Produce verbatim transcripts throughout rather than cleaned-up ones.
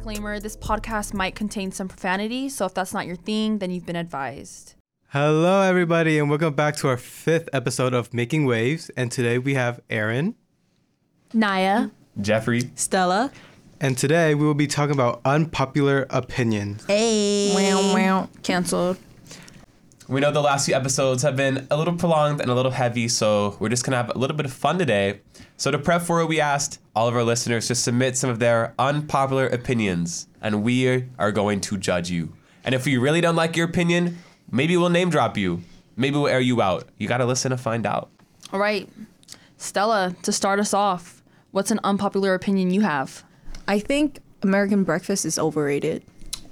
disclaimer, this podcast might contain some profanity, so if that's not your thing, then you've been advised. Hello, everybody, and welcome back to our fifth episode of Making Waves. And today we have Aaron, Naya, Jeffrey, Stella, and today we will be talking about unpopular opinions. Hey. Wow, wow. Canceled. we know the last few episodes have been a little prolonged and a little heavy, so we're just going to have a little bit of fun today. So to prep for it, we asked all of our listeners to submit some of their unpopular opinions, and we are going to judge you. And if we really don't like your opinion, maybe we'll name drop you. Maybe we'll air you out. You got to listen to find out. All right. Stella, to start us off, what's an unpopular opinion you have? I think American breakfast is overrated.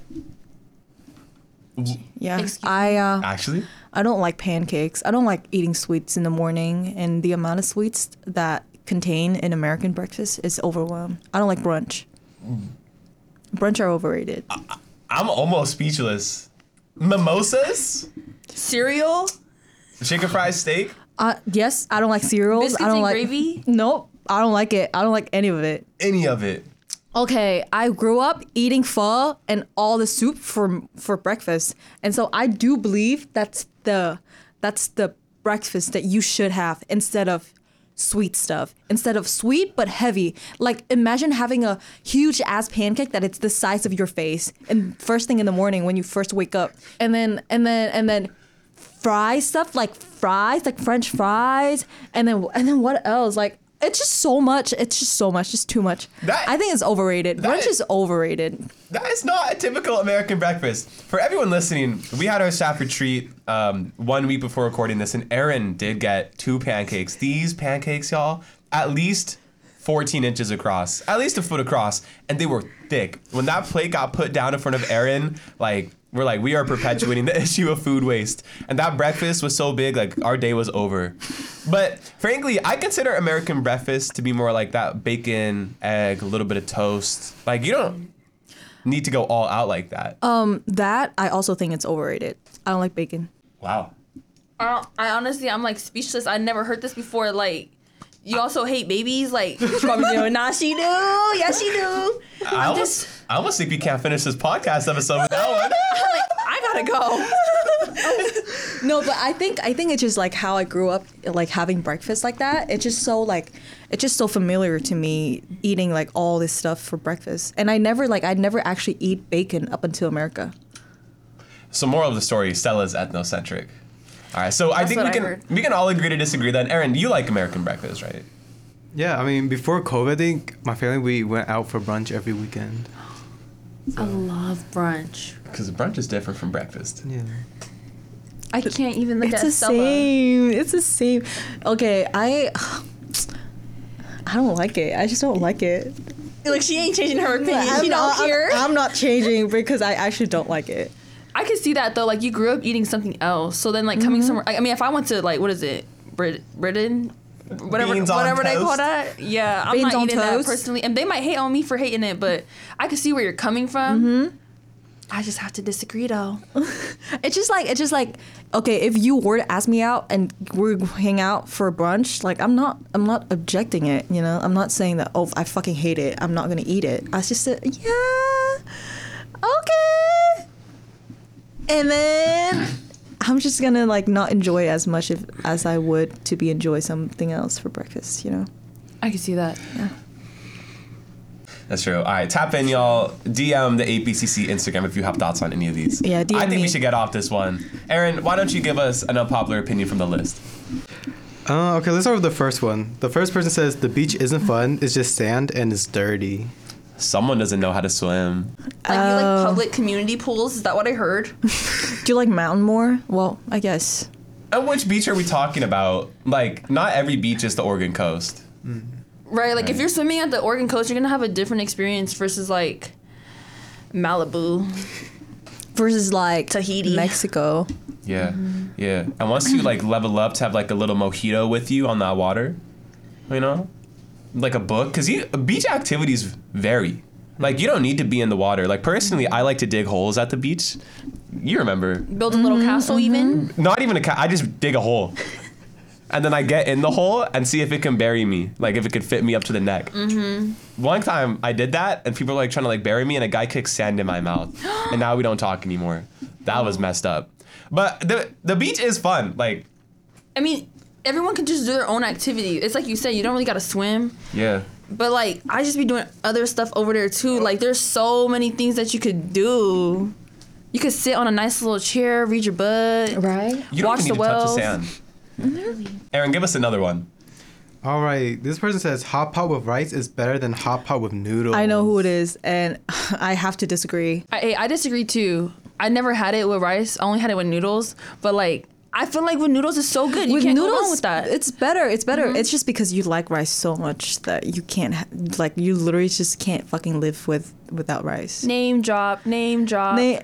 Yeah, Excuse I uh, Actually? I don't like pancakes. I don't like eating sweets in the morning, and the amount of sweets that contain in American breakfast is overwhelmed. I don't like brunch. Brunch are overrated. I'm almost speechless. Mimosas? Cereal? Chicken fried steak? Uh, yes, I don't like cereals. Biscuits I don't and like gravy? Nope, I don't like it. I don't like any of it. Any of it. Okay, I grew up eating pho and all the soup for for breakfast, and so I do believe that's the that's the breakfast that you should have instead of sweet stuff. Instead of sweet but heavy. Like imagine having a huge ass pancake that it's the size of your face, and first thing in the morning when you first wake up, and then and then and then fry stuff like fries, like French fries, and then and then what else? Like. It's just so much. It's just so much. Just too much. That- I think it's overrated. Brunch is, is overrated. That is not a typical American breakfast. For everyone listening, we had our staff retreat um, one week before recording this, and Aaron did get two pancakes. These pancakes, y'all, at least fourteen inches across, at least a foot across, and they were thick. When that plate got put down in front of Aaron, like, we're like, we are perpetuating the issue of food waste. And that breakfast was so big, like, our day was over. But frankly, I consider American breakfast to be more like that bacon, egg, a little bit of toast. Like, you don't need to go all out like that. Um, that I also think it's overrated. I don't like bacon. Wow. I, I honestly, I'm like speechless. I never heard this before. Like, you also hate babies? Like, nah, she do. Yeah, she do. I almost, just- I almost think we can't finish this podcast episode with that one. Like, I gotta go. No, but I think I think it's just like how I grew up, like having breakfast like that. It's just so like, it's just so familiar to me eating like all this stuff for breakfast. And I never like I never actually eat bacon up until America. So moral of the story, Stella's ethnocentric. All right, so I That's think we what I can heard. we can all agree to disagree then. Aaron, you like American breakfast, right? Yeah, I mean, before COVID, I think my family, we went out for brunch every weekend. I love brunch. Because brunch is different from breakfast. Yeah. I can't even look It's at the Stella. same. It's the same. Okay, I I don't like it. I just don't like it. Like, she ain't changing her opinion. I'm she not, don't care. I'm, I'm not changing because I actually don't like it. I could see that though. Like, you grew up eating something else, so then like coming somewhere. I mean, if I went to like, what is it, Brit- Britain, whatever, Beans on whatever they toast. call that. Yeah, I'm Beans not on eating that toast. personally, and they might hate on me for hating it, but I could see where you're coming from. Mm-hmm. I just have to disagree though. It's just like it's just like okay, if you were to ask me out and we're to hang out for brunch, like I'm not I'm not objecting it, you know. I'm not saying that oh I fucking hate it. I'm not gonna eat it. I just said yeah, okay, and then I'm just gonna like not enjoy it as much if, as I would to be enjoy something else for breakfast, you know. I could see that. Yeah. That's true. All right, tap in, y'all. D M the A P C C Instagram if you have thoughts on any of these. Yeah, D M I think me. we should get off this one. Aaron, why don't you give us an unpopular opinion from the list? Uh, okay, let's start with the first one. The first person says the beach isn't fun. It's just sand and it's dirty. Someone doesn't know how to swim. Like, you like public community pools? Is that what I heard? Do you like mountain more? Well, I guess. And which beach are we talking about? Like, not every beach is the Oregon coast. Right. Like, Right. if you're swimming at the Oregon coast, you're gonna have a different experience versus like Malibu. Versus like Tahiti. Mexico. Yeah, yeah. And once you like level up to have like a little mojito with you on that water, you know, like a book, because you beach activities vary. Like you don't need to be in the water. Like personally, I like to dig holes at the beach. You remember? Build a little castle, even. Not even a ca- I just dig a hole. and then I get in the hole and see if it can bury me, like if it could fit me up to the neck. Mm-hmm. One time I did that, and people were like trying to like bury me, and a guy kicked sand in my mouth, and now we don't talk anymore. That was messed up. But the the beach is fun. Like, I mean, everyone can just do their own activity. It's like you said, you don't really gotta swim. yeah. But like, I just be doing other stuff over there too. Like, there's so many things that you could do. You could sit on a nice little chair, read your book, Right? You don't watch even the need to touch the whales. sand. Aaron, give us another one. All right, this person says hot pot with rice is better than hot pot with noodles. I know who it is, and I have to disagree. I I disagree too. I never had it with rice. I only had it with noodles. But like, I feel like with noodles is so good. You With can't noodles, go wrong with that. it's better. It's better. It's just because you like rice so much that you can't, ha- like, you literally just can't fucking live with without rice. Name drop, name drop. Na-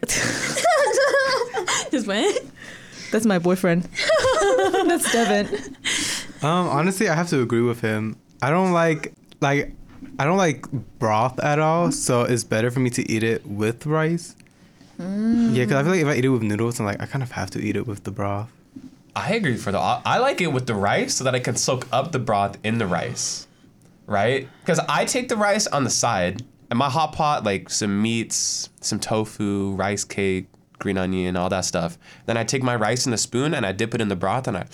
Just went. That's my boyfriend. That's Devin. Um, honestly, I have to agree with him. I don't like like I don't like broth at all, so it's better for me to eat it with rice. Mm. Yeah, because I feel like if I eat it with noodles, I'm like I kind of have to eat it with the broth. I agree for the. I like it with the rice so that I can soak up the broth in the rice, right? Because I take the rice on the side, and my hot pot like some meats, some tofu, rice cake, green onion, all that stuff. Then I take my rice in a spoon and I dip it in the broth and I,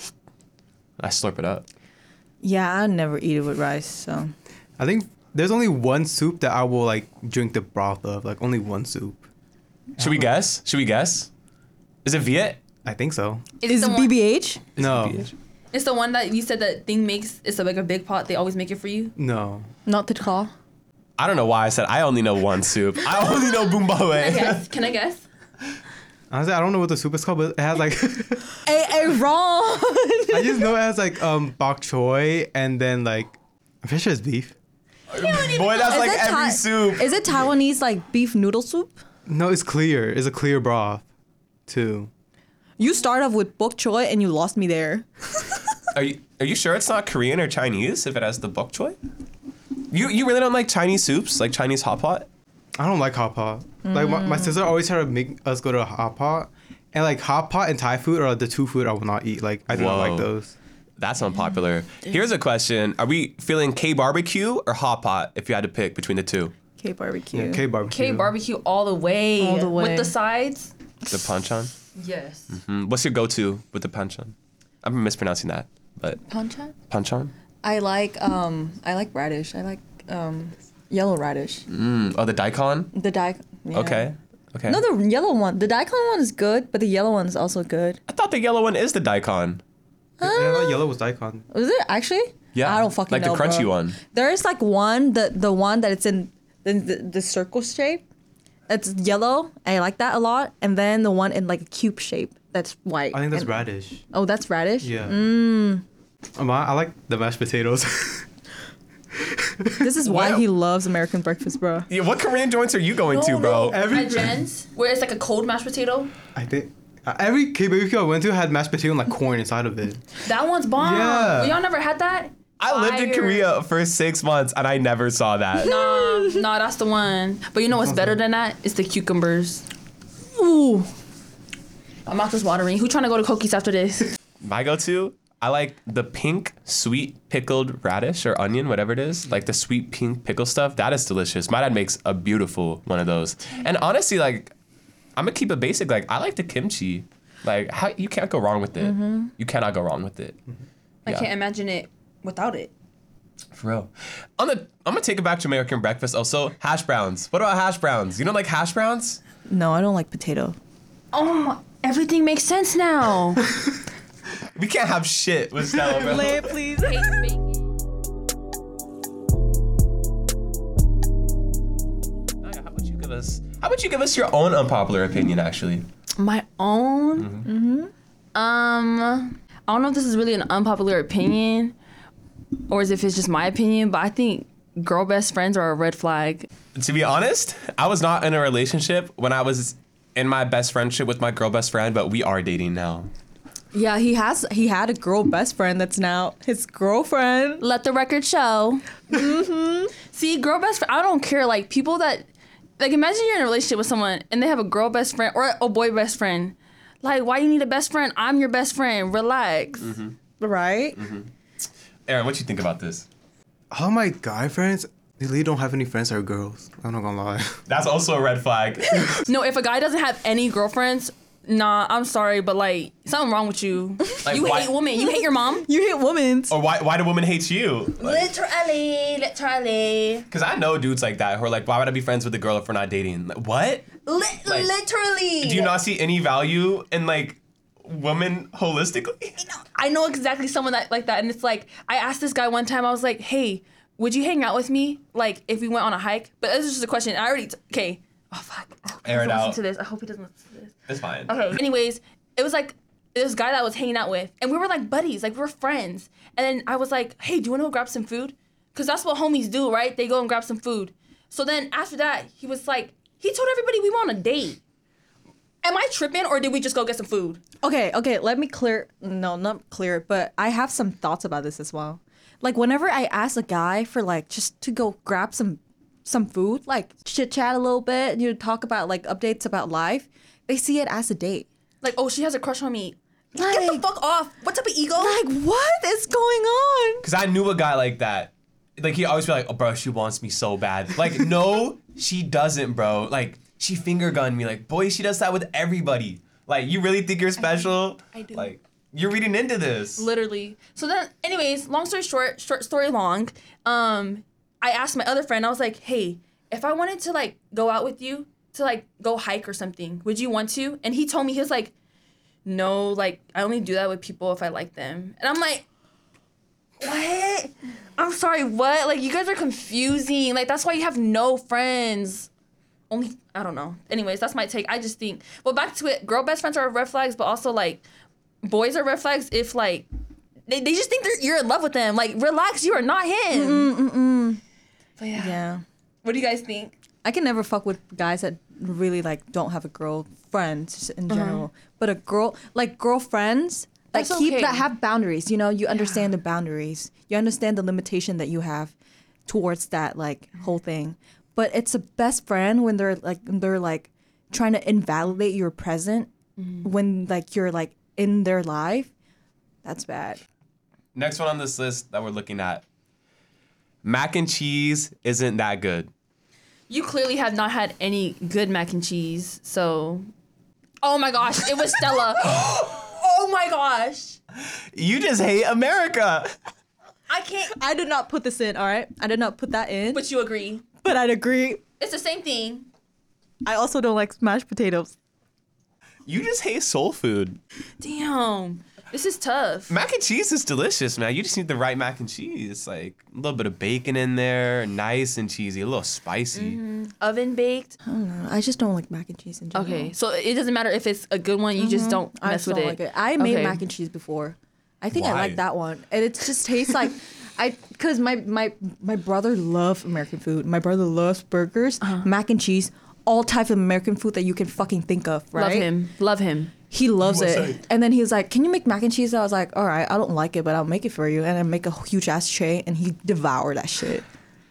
I slurp it up. Yeah, I never eat it with rice, so. I think there's only one soup that I will like drink the broth of, like only one soup. Should we guess? Should we guess? Is it Viet? I think so. It's Is the it one, B B H? No, V H? It's the one that you said that thing makes. It's a, like a big pot. They always make it for you. no. Not the call. I don't know why I said I only know one soup. I only know Can I Boombawe. guess? Can I guess? Honestly, I don't know what the soup is called, but it has like Hey, hey, wrong. I just know it has like um bok choy and then like I'm pretty sure it's beef. Boy, that's Is like it every Thai- soup. Is it Taiwanese, like, beef noodle soup? No, it's clear. It's a clear broth, too. You start off with bok choy and you lost me there. Are you are you sure it's not Korean or Chinese if it has the bok choy? You you really don't like Chinese soups, like Chinese hot pot? I don't like hot pot. Like my, my sister always tried to make us go to a hot pot, and like hot pot and Thai food are the two food I will not eat. Like I do not Whoa. like those. That's unpopular. Here's a question: are we feeling K barbecue or hot pot if you had to pick between the two? K barbecue. Yeah, K barbecue. K barbecue all the way. All the way. With the sides. The panchan. Yes. Mm, what's your go-to with the panchan? I'm mispronouncing that, but Panchan? panchan. I like um I like radish. I like um yellow radish. Mm, oh, the daikon. The daikon. Yeah. Okay. Okay. No, the yellow one. The daikon one is good, but the yellow one is also good. I thought the yellow one is the daikon. Yeah, I thought yellow was daikon. Was it actually? Yeah. I don't fucking like know. the crunchy bro. one. There is like one the the one that it's in the the, the circle shape. It's yellow. I like that a lot. And then the one in like a cube shape. That's white. I think that's And- radish. Oh, that's radish. Yeah. Mm. I like the mashed potatoes. This is why Well- he loves American breakfast, bro. Yeah, what Korean joints are you going to, bro? Every- At Jen's, where it's like a cold mashed potato. I think uh, every K B B Q I went to had mashed potato and like corn inside of it. That one's bomb. Yeah. Y'all never had that? I lived in Fire. Korea for six months and I never saw that. Nah, nah, that's the one. But you know what's better than that? It's the cucumbers. Ooh. My mouth is watering. Who trying to go to Koki's after this? My go-to, I like the pink sweet pickled radish or onion, whatever it is. Like the sweet pink pickle stuff. That is delicious. My dad makes a beautiful one of those. And honestly, like, I'm gonna keep it basic. Like, I like the kimchi. Like, how you can't go wrong with it. Mm-hmm. You cannot go wrong with it. I Yeah. can't imagine it without it. For real. I'm gonna, I'm gonna take it back to American breakfast. Also, hash browns. What about hash browns? You don't like hash browns? No, I don't like potato. Oh my, everything makes sense now. We can't have shit with Stella, bro. please. Hate bacon. Naya, how about you give us? How about you give us your own unpopular opinion? Actually, My own? Mm-hmm. Um, I don't know if this is really an unpopular opinion or as if it's just my opinion, but I think girl best friends are a red flag. to be honest, I was not in a relationship when I was in my best friendship with my girl best friend, but we are dating now. Yeah, he has. He had a girl best friend that's now his girlfriend. Let the record show. Mm-hmm. See, girl best friend, I don't care. Like, people that, like, imagine you're in a relationship with someone and they have a girl best friend or a boy best friend. Like, why you need a best friend? I'm your best friend. Relax. Right? Aaron, what you think about this? All my guy friends, they really don't have any friends that are girls. I'm not gonna lie. That's also a red flag. No, if a guy doesn't have any girlfriends, nah, I'm sorry, but like something wrong with you. Like, you why- hate women. You hate your mom. You hate women. Or why why do women hate you? Literally, literally. Because I know dudes like that who are like, why would I be friends with a girl if we're not dating? Like, what? Li- Like, literally. Do you not see any value in like women holistically? I know exactly someone that like that, and it's like I asked this guy one time. I was like, "Hey, would you hang out with me? Like, if we went on a hike?" But this is just a question. I already t- okay. Oh fuck. I hope he Air it doesn't out. Listen to this. I hope he doesn't listen to this. It's fine. Okay. Anyways, it was like this guy that I was hanging out with, and we were like buddies, like we were friends. And then I was like, "Hey, do you want to go grab some food?" Because that's what homies do, right? They go and grab some food. So then after that, he was like, he told everybody we were on a date. Am I tripping, or did we just go get some food? Okay, okay, let me clear. No, not clear, but I have some thoughts about this as well. Like, whenever I ask a guy for, like, just to go grab some some food, like, chit-chat a little bit, you know, talk about, like, updates about life, they see it as a date. Like, oh, she has a crush on me. Like, Get the fuck off. What type of ego? like, what is going on? Because I knew a guy like that. Like, he always be like, oh, bro, she wants me so bad. Like, no, she doesn't, bro. Like, she finger gunned me. Like, boy, she does that with everybody. Like, you really think you're special? I do. Like, you're reading into this. Literally. So then, anyways, long story short, short story long, um, I asked my other friend, I was like, hey, if I wanted to, like, go out with you to, like, go hike or something, would you want to? And he told me, he was like, no, like, I only do that with people if I like them. And I'm like, what? I'm sorry, what? Like, you guys are confusing. Like, that's why you have no friends. Only, I don't know. Anyways, that's my take. I just think, well, back to it, girl best friends are red flags, but also, like, boys are red flags if, like, they, they just think they're, you're in love with them. Like, relax, you are not him. Mm-mm. But yeah. Yeah. What do you guys think? I can never fuck with guys that really, like, don't have a girlfriend just in general. But a girl, like, girlfriends that That's keep, okay. that have boundaries, you know? You understand the boundaries. You understand the limitation that you have towards that, like, whole thing. But it's a best friend when they're like they're like trying to invalidate your present when like you're like in their life. That's bad. Next one on this list that we're looking at. Mac and cheese isn't that good. You clearly have not had any good mac and cheese, so. Oh my gosh, it was Stella. Oh my gosh. You just hate America. I can't. I did not put this in, all right? I did not put that in. But, But you agree. but I'd agree. It's the same thing. I also don't like mashed potatoes. You just hate soul food. Damn. This is tough. Mac and cheese is delicious, man. You just need the right mac and cheese. Like a little bit of bacon in there, nice and cheesy, a little spicy. Oven baked. I don't know. I just don't like mac and cheese in general. Okay, so it doesn't matter if it's a good one. You just don't I mess just with don't it. like it. I made Okay. mac and cheese before. I think I Why? like that one. And it just tastes like I cuz my my my brother loves American food. My brother loves burgers, Uh-huh. mac and cheese, all types of American food that you can fucking think of, right? Love him. Love him. He loves U S it. A. And then he was like, "Can you make mac and cheese?" I was like, "All right, I don't like it, but I'll make it for you." And I make a huge ass tray and he devoured that shit.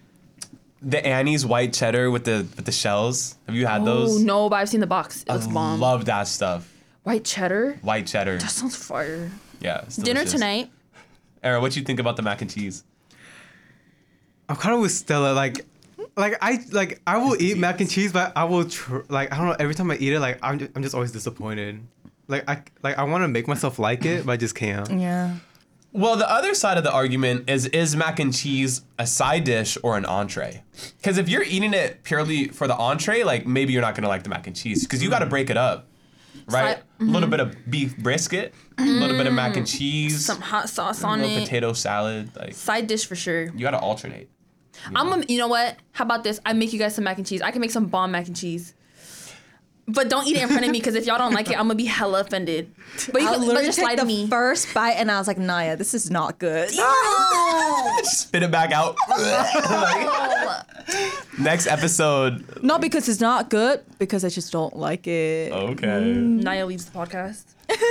The Annie's white cheddar with the with the shells. Have you had Oh those? no, but I've seen the box. It I looks bomb. love that stuff. White cheddar. White cheddar. That sounds fire. Yeah. It's Dinner delicious. tonight. Aaron, what you think about the mac and cheese? I'm kind of with Stella. Like, like I like I will eat mac and cheese, but I will tr- like I don't know. Every time I eat it, like I'm just, I'm just always disappointed. Like I like I want to make myself like it, but I just can't. Yeah. Well, the other side of the argument is is mac and cheese a side dish or an entree? Because if you're eating it purely for the entree, like maybe you're not gonna like the mac and cheese because you got to break it up, right? Side- A little bit of beef brisket, a little bit of mac and cheese, Some hot sauce a on little it. potato salad. Like Side dish for sure. you got to alternate. I'm gonna, you know what? How about this? I make you guys some mac and cheese. I can make some bomb mac and cheese. But don't eat it in front of me because if y'all don't like it, I'm gonna be hella offended. But you I can but literally just took lie to the me. first bite and I was like, "Naya, this is not good." Just spit it back out. Like, next episode. Not because it's not good, because I just don't like it. Okay. Naya leaves the podcast.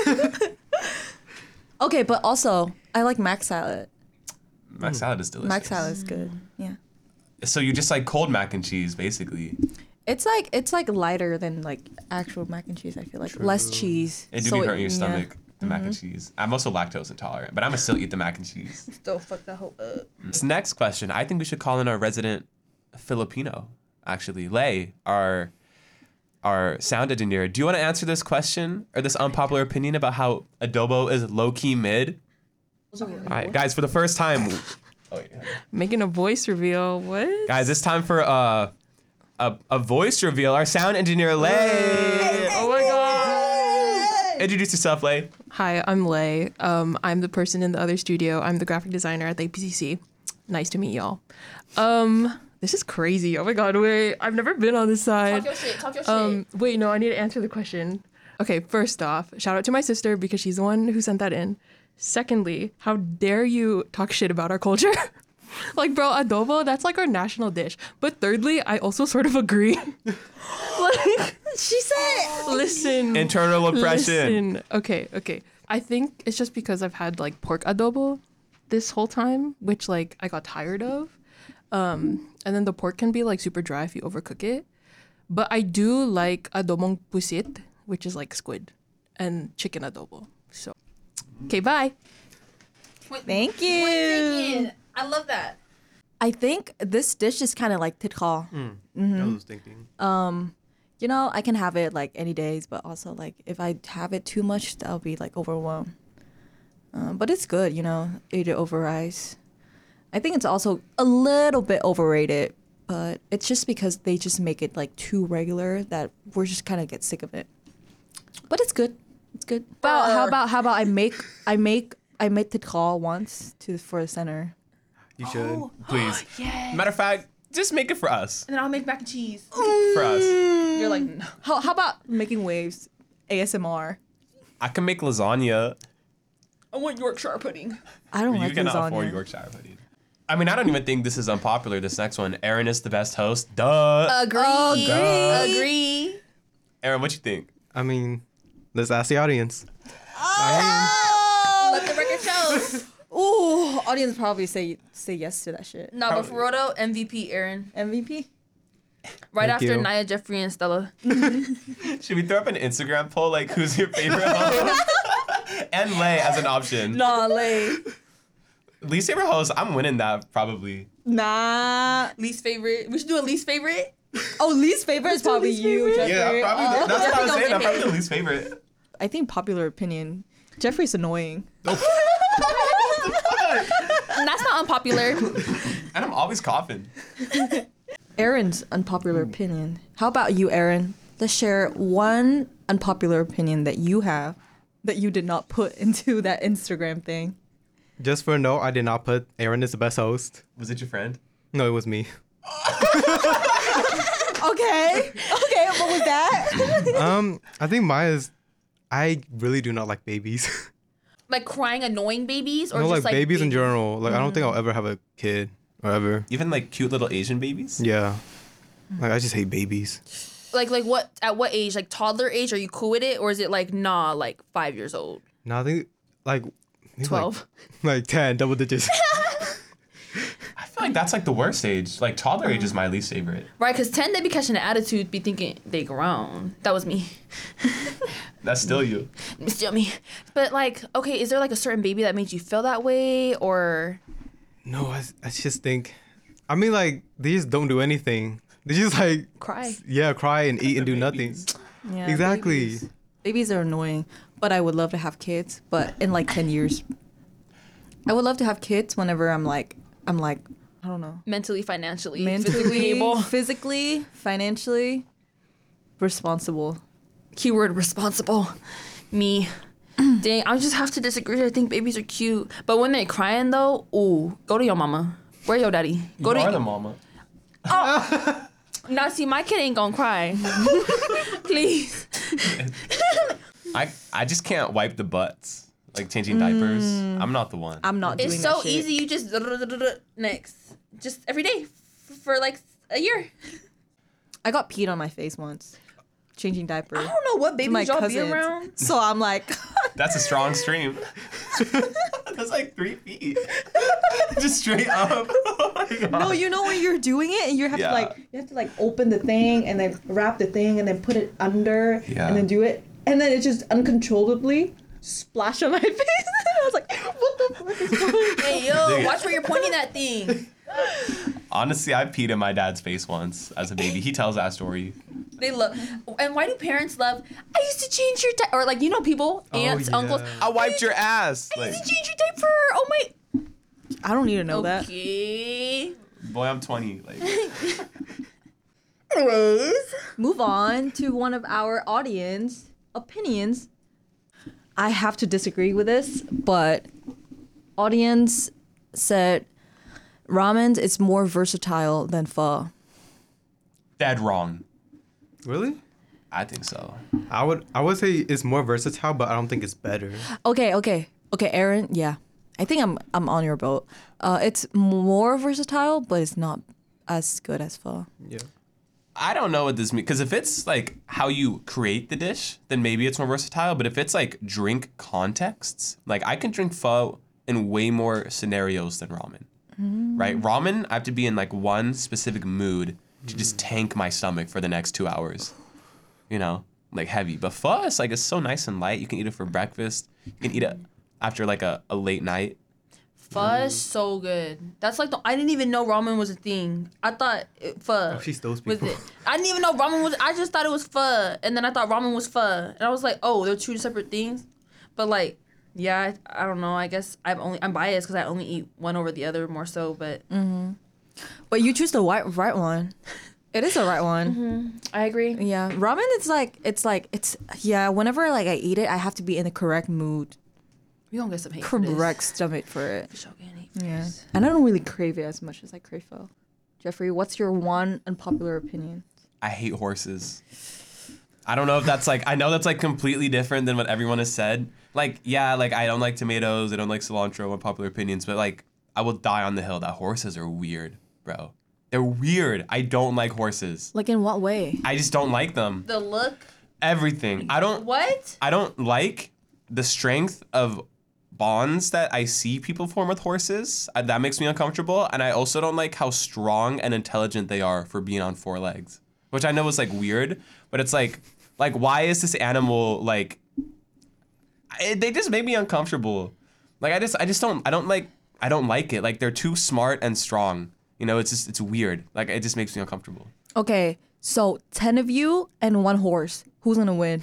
Okay, but also I like mac salad. Mac salad is delicious. Mac salad is good. Yeah. So you just like cold mac and cheese, basically. It's like it's like lighter than like actual mac and cheese. I feel like less cheese. It do So be hurting your yeah. stomach. the mac and cheese. I'm also lactose intolerant, but I'm gonna still eat the mac and cheese. Still fuck that whole up. This next question, I think we should call in our resident Filipino, actually. Lay, our our sound engineer. Do you want to answer this question or this unpopular opinion about how adobo is low-key mid? All right, guys, for the first time. Oh, yeah. Making a voice reveal. What? Guys, it's time for uh, a, a voice reveal. Our sound engineer, Lay. Oh my god. Introduce yourself, Lay. Hi, I'm Lay. Um, I'm the person in the other studio. I'm the graphic designer at the A P C C. Nice to meet y'all. Um, this is crazy. Oh my god, wait. I've never been on this side. Talk your shit. Talk your Um, shit. wait, no, I need to answer the question. Okay, first off, shout out to my sister because she's the one who sent that in. Secondly, how dare you talk shit about our culture? Like, bro, adobo, that's like our national dish. But thirdly, I also sort of agree. Like, She said. listen. Internal oppression. Listen. Okay, okay. I think it's just because I've had like pork adobo this whole time, which like I got tired of. Um, and then the pork can be like super dry if you overcook it. But I do like adobong pusit, which is like squid, and chicken adobo. So, okay, bye. Point- Thank point you. taken. I love that. I think this dish is kind of like tikal. I was thinking. You know, I can have it like any days, but also like if I have it too much, I'll be like overwhelmed. Um, but it's good, you know, eat it over rice. I think it's also a little bit overrated, but it's just because they just make it like too regular that we're just kind of get sick of it. But it's good. It's good. About, how about how about I make I make I make tikal once to for the center. You should. Please. Yeah. Matter of fact, just make it for us. And then I'll make mac and cheese. For us. You're like, no. How how about making waves A S M R? I can make lasagna. I want Yorkshire pudding. I don't You like cannot lasagna. afford Yorkshire pudding. I mean, I don't even think this is unpopular, this next one. Aaron is the best host. Duh. Agree. Duh. Agree. Aaron, what you think? I mean, let's ask the audience. Let the record show. Ooh, audience probably say say yes to that shit. No, but for real though, M V P Aaron. M V P? Right Thank after you. Nia, Jeffrey, and Stella. Should we throw up an Instagram poll, like, who's your favorite host? And Lay as an option. Nah, Lay. Least favorite host, I'm winning that, probably. Nah. Least favorite. We should do a least favorite. Oh, least favorite is probably least you, favorite? Jeffrey. Yeah, I'm probably, Uh, that's what I was Jeffrey saying. I'm don't probably get the least favorite. I think popular opinion. Jeffrey's annoying. And that's not unpopular. And I'm always coughing. Aaron's unpopular opinion. How about you, Aaron? Let's share one unpopular opinion that you have that you did not put into that Instagram thing. Just for a note, I did not put Aaron is the best host. Was it your friend? No, it was me. Okay. Okay, what was that? Um, I think mine is, I really do not like babies. Like crying, annoying babies, or no, just like, like babies in baby- general. Like, I don't think I'll ever have a kid or ever. Even like cute little Asian babies? Yeah. Like, I just hate babies. Like, like what? At what age? Like toddler age? Are you cool with it, or is it like nah, like five years old? No, I think, like, maybe Twelve. Like, like ten, double digits. I feel like that's like the worst age. Like toddler age is my least favorite. Right? Because ten, they be catching an attitude, be thinking they grown. That was me. That's still you. Still me. But like, okay, is there like a certain baby that made you feel that way, or? No, I, I just think, I mean, like, they just don't do anything. They just, like, Cry. yeah, cry and eat and do nothing. Babies. Yeah, Exactly. Babies. Babies are annoying, but I would love to have kids. But in like ten years, I would love to have kids whenever I'm like, I'm like, I don't know, Mentally, financially, mentally, physically able. physically, financially responsible. Keyword responsible. Me. Dang, I just have to disagree. I think babies are cute, but when they're crying though, ooh, go to your mama. Where your daddy? Go you to are the mama. Now see, my kid ain't gonna cry. Please. I I just can't wipe the butts. Like changing diapers. I'm not the one. I'm not doing It's that so shit. easy. You just next, just every day f- for like a year. I got peed on my face once, changing diapers. I don't know what to my babies y'all be cousins. around. So I'm like, That's a strong stream. That's like three feet. Just straight up. Oh my God. no, you know when you're doing it and you have Yeah. to like, you have to like open the thing and then wrap the thing and then put it under Yeah. and then do it, and then it just uncontrollably splash on my face. I was like, what the fuck is going on? Hey, yo, watch where you're pointing that thing. Honestly, I peed in my dad's face once as a baby. He tells that story. They love. And why do parents love, I used to change your diaper. Or like, you know people, Oh, aunts, yeah. uncles. I wiped your ass. I Like, used to change your diaper. Oh my. I don't need to know that. Okay. boy, I'm twenty. Like, Anyways, move on to one of our audience opinions. I have to disagree with this, but audience said ramen is more versatile than pho. dead wrong. Really? I think so. I would I would say it's more versatile, but I don't think it's better. Okay, okay, okay, Aaron. Yeah, I think I'm I'm on your boat. Uh, it's more versatile, but it's not as good as pho. Yeah. I don't know what this means because if it's like how you create the dish, then maybe it's more versatile. But if it's like drink contexts, like I can drink pho in way more scenarios than ramen. Right? Ramen, I have to be in like one specific mood to just tank my stomach for the next two hours. You know, like heavy. But pho is like it's so nice and light. You can eat it for breakfast. You can eat it after like a, a late night. Pho is so good. That's like the. I didn't even know ramen was a thing. I thought it, pho. Oh, she's those was people. it. I didn't even know ramen was. I just thought it was pho, and then I thought ramen was pho, and I was like, oh, they're two separate things. But like, yeah, I, I don't know. I guess I'm only I'm biased because I only eat one over the other more so. But But you choose the right right one. It is the right one. I agree. Yeah, ramen. It's like it's like it's yeah. Whenever like I eat it, I have to be in the correct mood, We gonna get some hate. for this. correct stomach for it. Shogun hate for Yeah, this. and I don't really crave it as much as I crave pho. Jeffrey, what's your one unpopular opinion? I hate horses. I don't know if that's like I know that's like completely different than what everyone has said. Like, yeah, like I don't like tomatoes, I don't like cilantro, unpopular opinions, but like I will die on the hill that horses are weird, bro. They're weird. I don't like horses. Like in what way? I just don't like them. The look. Everything. I don't What? I don't like the strength of bonds that I see people form with horses. Uh, That makes me uncomfortable. And I also don't like how strong and intelligent they are for being on four legs, which I know is like weird, but it's like, like why is this animal like? I, they just make me uncomfortable. Like I just, I just don't, I don't like, I don't like it. Like they're too smart and strong. You know, it's just, it's weird. Like it just makes me uncomfortable. Okay, so ten of you and one horse. Who's gonna win? Do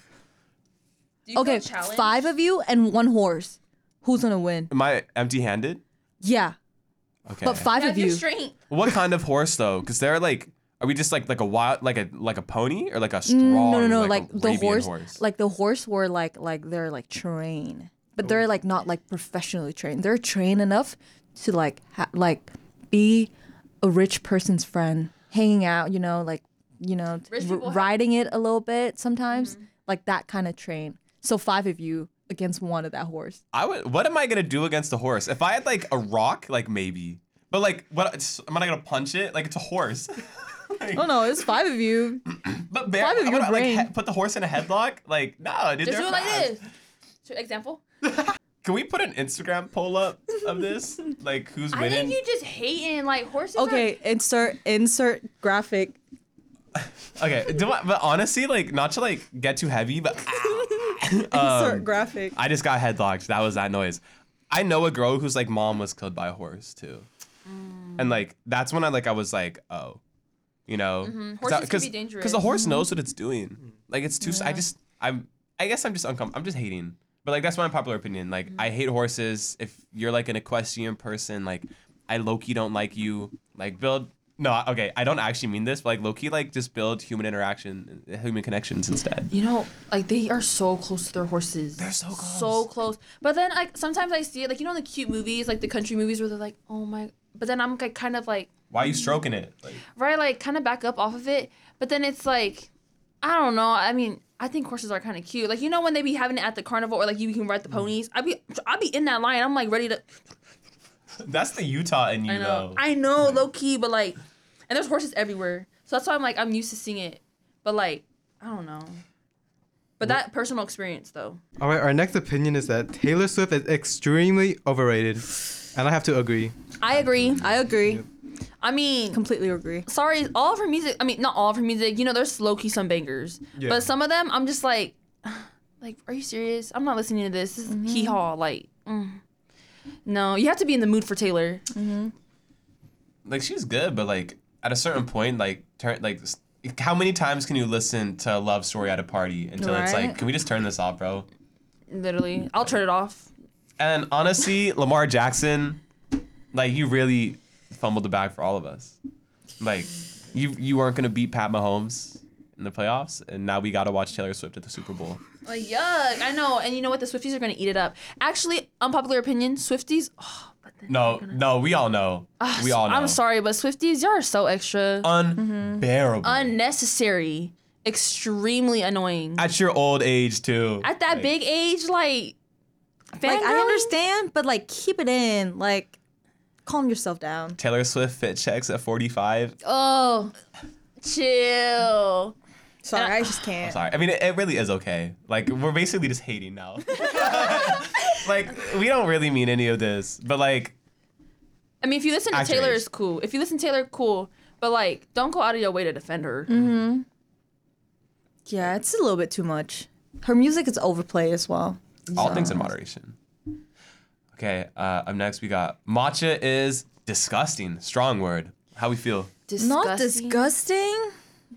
you feel Okay, challenged? five of you and one horse. Who's gonna win? Am I empty-handed? Yeah, Okay. but five Have of your you. strength. What kind of horse though? Because they're like, are we just like like a wild like a like a pony or like a strong? No, no, no. like, Like, the Arabian horse, like the horse were like like they're like trained, but they're like not like professionally trained. They're trained enough to like ha- like be a rich person's friend, hanging out. You know, like you know, Rich r- people have- riding it a little bit sometimes, like that kind of train. So five of you against one of that horse. I would. What am I gonna do against a horse? If I had like a rock, like maybe. But like, what? it's- Am I gonna punch it? Like it's a horse. Like, Oh no, it's five of you. but bear, five of I'm your gonna, like, brain. he- put the horse in a headlock. Like no, dude. Just they're do it like fast. this. So, example. Can we put an Instagram poll up of this? Like who's I winning? think you just hating like horses. are- Okay, insert insert graphic. Okay, do I, but honestly, like not to like get too heavy, but Insert um, graphic. I just got headlocked. That was that noise. I know a girl whose like mom was killed by a horse too, and like that's when I like I was like, oh, you know, Mm-hmm. Horses can be dangerous. because the horse knows what it's doing. Like it's too. I just I'm. I guess I'm just uncomfortable. I'm just hating. But like that's my popular opinion. Like Mm-hmm. I hate horses. If you're like an equestrian person, like I low-key don't like you. Like build. No, okay, I don't actually mean this, but like low-key, like just build human interaction, human connections instead. You know, like they are so close to their horses. They're so close. So close. But then like sometimes I see it, like you know, in the cute movies, like the country movies, where they're like, oh my. But then I'm like kind of like Why are you stroking it? Like, right, like kind of back up off of it. But then it's like, I don't know. I mean, I think horses are kind of cute. Like you know when they be having it at the carnival, or like you can ride the ponies. I be I be in that line. I'm like ready to. that's the Utah in you, I know. though. I know, low key, but like, and there's horses everywhere. So that's why I'm like I'm used to seeing it. But like, I don't know. But that personal experience though. All right, our next opinion is that Taylor Swift is extremely overrated, and I have to agree. I agree. I agree. I mean, Completely agree. sorry, all of her music. I mean, not all of her music. You know, there's low key some bangers, Yeah. but some of them, I'm just like, Like, are you serious? I'm not listening to this. This is Mm-hmm. hee haw. Like, mm. No, you have to be in the mood for Taylor. Like she's good, but like at a certain point, like turn like s- how many times can you listen to a love story at a party until it's Right. like, can we just turn this off, bro? Literally, I'll turn it off. And honestly, Lamar Jackson, like you really fumbled the bag for all of us. Like you you weren't gonna beat Pat Mahomes in the playoffs, and now we gotta watch Taylor Swift at the Super Bowl. Like, yuck. I know. And you know what? The Swifties are gonna eat it up. Actually, unpopular opinion: Swifties. Oh, but then No, no, we all know. Ah, we all know. I'm sorry, but Swifties, y'all are so extra, Unbearable. unnecessary, extremely annoying. At your old age too. At that Like, big age, like, Like I fangirling? understand, but like keep it in. Like calm yourself down. Taylor Swift fit checks at forty-five. Oh, chill. Sorry, And I- I just can't. Sorry. I mean, it, it really is okay. Like, we're basically just hating now. Like, we don't really mean any of this, but like, I mean, if you listen to At your Taylor, age. it's cool. If you listen to Taylor, cool. But like, don't go out of your way to defend her. Yeah, it's a little bit too much. Her music is overplayed as well. all things in moderation. Okay, uh, up next we got matcha is disgusting. Strong word. How we feel? Not disgusting.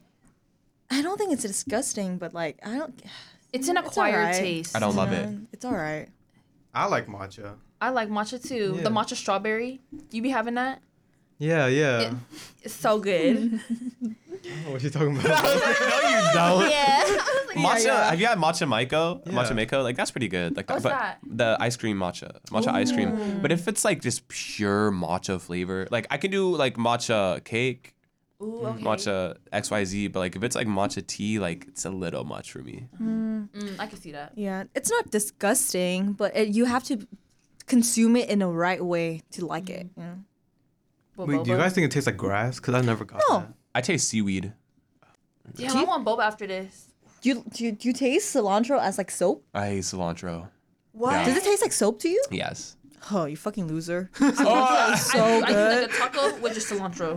I don't think it's disgusting, but like I don't. It's an It's acquired alright. taste. I don't love it. It's all right. I like matcha. I like matcha too. Yeah. The matcha strawberry. You be having that? Yeah, yeah. It- It's so good. I don't know what you talking about? No, you don't. yeah. Matcha. yeah. Have you had matcha maiko? Yeah. Matcha maiko, like that's pretty good. Like, What's but that? the ice cream matcha, matcha ice cream. But if it's like just pure matcha flavor, like I can do like matcha cake, Ooh, okay. matcha X Y Z. But like if it's like matcha tea, like it's a little much for me. Mm, I can see that. Yeah, it's not disgusting, but it, you have to consume it in the right way to like it. You know? Wait, do you Boba? guys think it tastes like grass? Because I never got No. that. I taste seaweed. Damn, I want boba after this. Do you, do you do you taste cilantro as like soap? I hate cilantro. What? Yeah. Does it taste like soap to you? Yes. Oh, you fucking loser. Oh, so I, I good. do like a taco with just cilantro.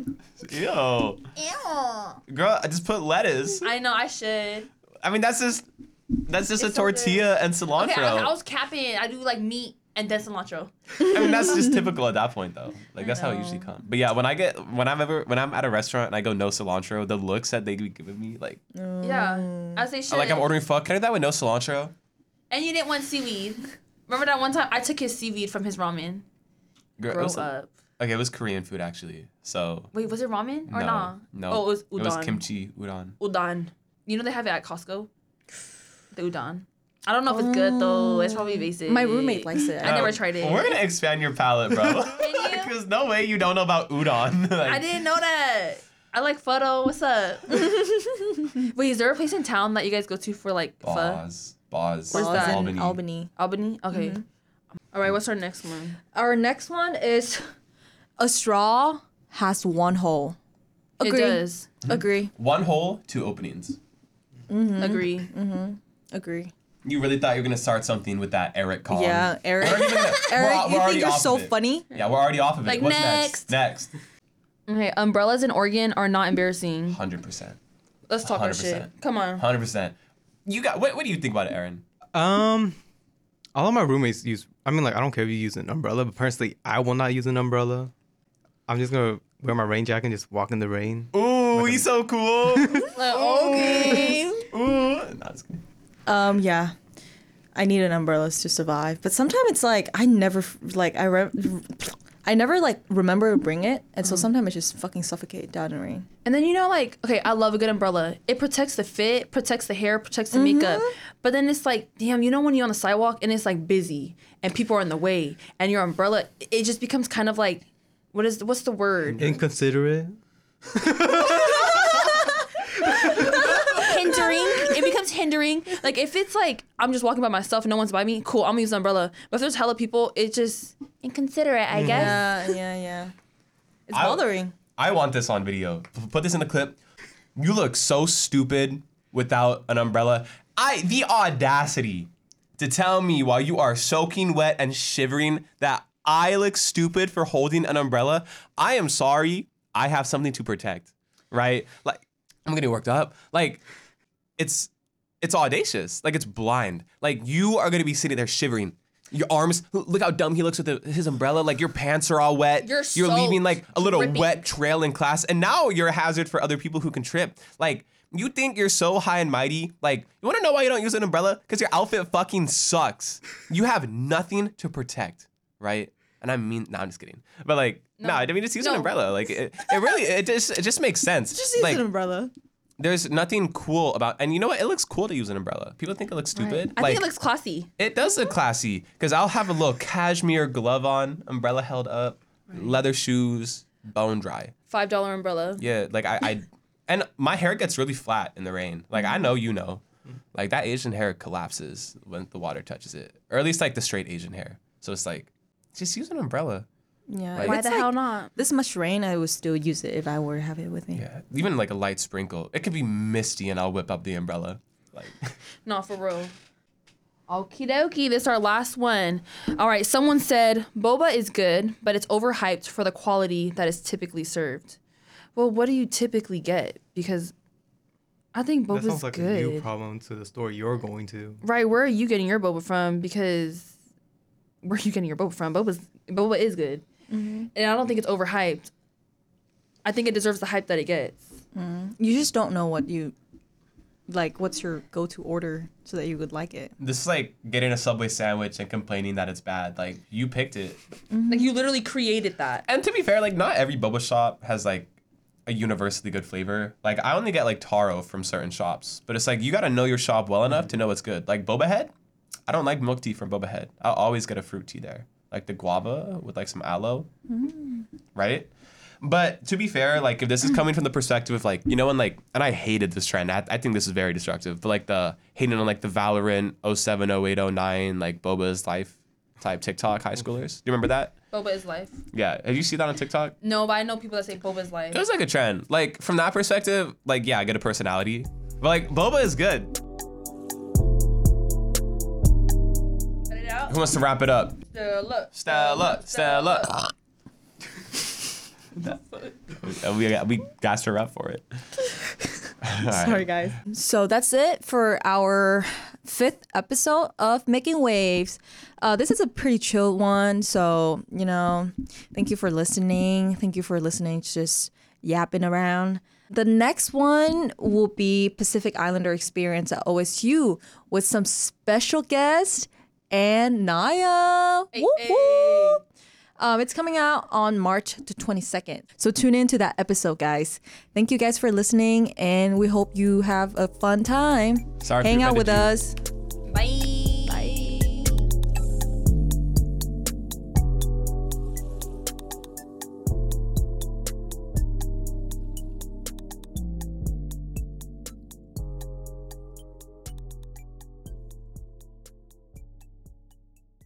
ew. Ew. Girl, I just put lettuce. I know I should. I mean, that's just that's just It's a so good. tortilla and cilantro. Okay, I, I was capping. I do like meat and then cilantro. I mean, that's just typical at that point, though. Like that's how it usually comes. But yeah, when I get when I'm ever when I'm at a restaurant and I go no cilantro, the looks that they be giving me, like, Yeah, as they should. like I'm ordering pho. Can I do that with no cilantro? And you didn't want seaweed. Remember that one time I took his seaweed from his ramen. Girl, it Grow was, up. okay, it was Korean food actually. So Wait, was it ramen or no, nah? no, Oh, it was udon. It was kimchi udon. Udon. You know they have it at Costco. The udon. I don't know if it's good though. It's probably basic. My roommate likes it. I never Um, tried it. We're gonna expand your palate, bro. you? Because no way you don't know about udon. Like, I didn't know that. I like photo. What's up? Wait, is there a place in town that you guys go to for like pho? Boz, Boz, Where's Balls that? in Albany. Albany. Albany? Okay. All right, what's our next one? Our next one is a straw has one hole. Agree. It does. Agree. One hole, two openings. Agree. Agree. You really thought you were gonna start something with that Eric Kong? Yeah, Eric. We're already gonna- we're- Eric, we're you already think you're off so of it. funny? Yeah, we're already off of it. Like, What's next. next? Next. Okay, umbrellas in Oregon are not embarrassing. Hundred percent. Let's talk our one hundred shit. percent. Come on. Hundred percent. You got what? What do you think about it, Aaron? Um, all of my roommates use. I mean, like, I don't care if you use an umbrella, but personally, I will not use an umbrella. I'm just gonna wear my rain jacket and just walk in the rain. Ooh, he's so cool. Like, okay. Ooh. Nah, it's good. Um, yeah. I need an umbrella to survive, but sometimes it's like I never like I re- I never like remember to bring it, and so sometimes I just fucking suffocate down in the rain. And then you know, like, okay, I love a good umbrella. It protects the fit, protects the hair, protects the makeup. But then it's like, damn, you know when you're on the sidewalk and it's like busy and people are in the way and your umbrella, it just becomes kind of like, what is what's the word? Inconsiderate. Hindering. It becomes hindering. Like if it's like I'm just walking by myself and no one's by me, cool, I'm gonna use the umbrella. But if there's hella people, it's just inconsiderate, I guess. Yeah, yeah, yeah. It's I- bothering. I want this on video. P- Put this in the clip. You look so stupid without an umbrella. I the audacity to tell me while you are soaking wet and shivering that I look stupid for holding an umbrella. I am sorry. I have something to protect. Right? Like I'm getting worked up. Like it's it's audacious. Like it's blind. Like you are gonna be sitting there shivering. Your arms, look how dumb he looks with the, his umbrella. Like your pants are all wet. You're You're so leaving like a little dripping. wet trail in class. And now you're a hazard for other people who can trip. Like you think you're so high and mighty. Like you wanna know why you don't use an umbrella? Because your outfit fucking sucks. You have nothing to protect, right? And I mean, no, I'm just kidding. But like, no, nah, I mean, just use an No. umbrella. Like it, it really, it just, it just makes sense. Just use like, an umbrella. there's nothing cool about, and you know what? It looks cool to use an umbrella. People think it looks stupid. I like, think it looks classy. it does look classy because I'll have a little cashmere glove on, umbrella held up, leather shoes, bone dry. Five dollar umbrella. Yeah, like I, I, and my hair gets really flat in the rain. Like I know you know, like that Asian hair collapses when the water touches it, or at least like the straight Asian hair. So it's like, just use an umbrella. Yeah. Like- if Why it's the like hell not? This much rain, I would still use it if I were to have it with me. Yeah, even like a light sprinkle. It could be misty, and I'll whip up the umbrella. Like, Not for real. Okie dokie, this is our last one. All right, someone said boba is good, but it's overhyped for the quality that is typically served. Well, what do you typically get? Because I think That boba's sounds like a you good. problem to the store you're going to. Right, where are you getting your boba from? Because where are you getting your boba from? Boba's boba is good, and I don't think it's overhyped. I think it deserves the hype that it gets. You just don't know what you like. What's your go-to order so that you would like it? this is like getting a Subway sandwich and complaining that it's bad. Like you picked it. Like you literally created that. And to be fair, like not every boba shop has like a universally good flavor. Like I only get like taro from certain shops, but it's like you got to know your shop well enough to know what's good. Like Boba Head, I don't like milk tea from Boba Head. I'll always get a fruit tea there, like the guava with like some aloe, right? But to be fair, like if this is coming from the perspective of like, you know, and like, and I hated this trend. I, I think this is very destructive. But like the hating on like the Valorant oh seven, oh eight, oh nine, like Boba's life type TikTok high schoolers. Do you remember that? Boba is life. Yeah. Have you seen that on TikTok? No, but I know people that say boba is life. It was like a trend. Like from that perspective, like yeah, I get a personality. But like Boba is good. Cut it out. Who wants to wrap it up? Stella. Stella, Stella. And we got, we gassed her up for it. All right. Sorry, guys. So that's it for our fifth episode of Making Waves. Uh, this is a pretty chill one. So, you know, thank you for listening. Thank you for listening to just yapping around. The next one will be Pacific Islander Experience at O S U with some special guests and Naya. Hey, Woo, hey. woo. Um, it's coming out on March the twenty-second. So tune in to that episode, guys. Thank you guys for listening, and we hope you have a fun time. Sorry if Hang we out with offended you. us. Bye.